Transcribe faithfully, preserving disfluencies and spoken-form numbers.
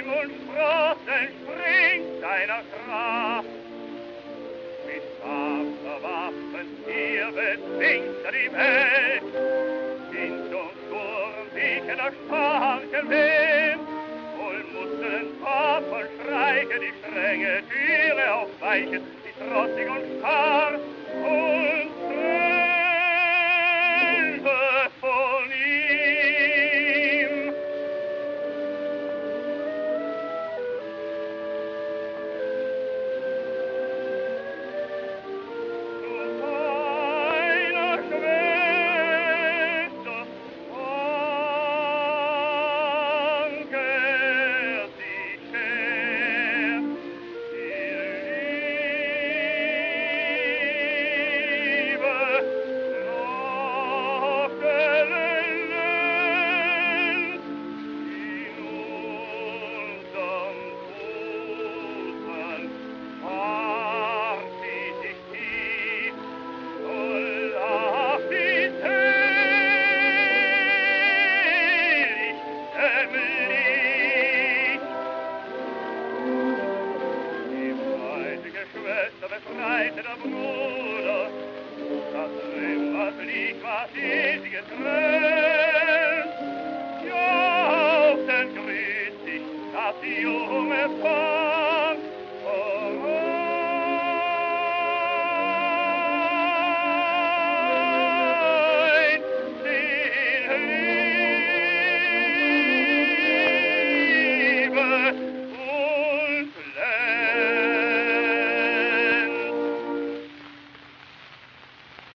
und Sprossen springt seiner Kraft. Mit scharfer Waffen hier bezwingt er die Welt. Wind und Sturm wichen der starke Wind. Voll Muskeln, Kopf und Streiche, die strenge Türe aufweichen, die trotzig und starr und träge von ihm. Zu seiner Schwester ankert sich her, die Liebe noch gelöst in unserem Busen, hart sie sich tief, voll affizelig, dämlich. Die freidige Schwester befreite der Bruder, das Römer liegt, was sie getrennt. Jauchzend grüßt sich das junge Paar.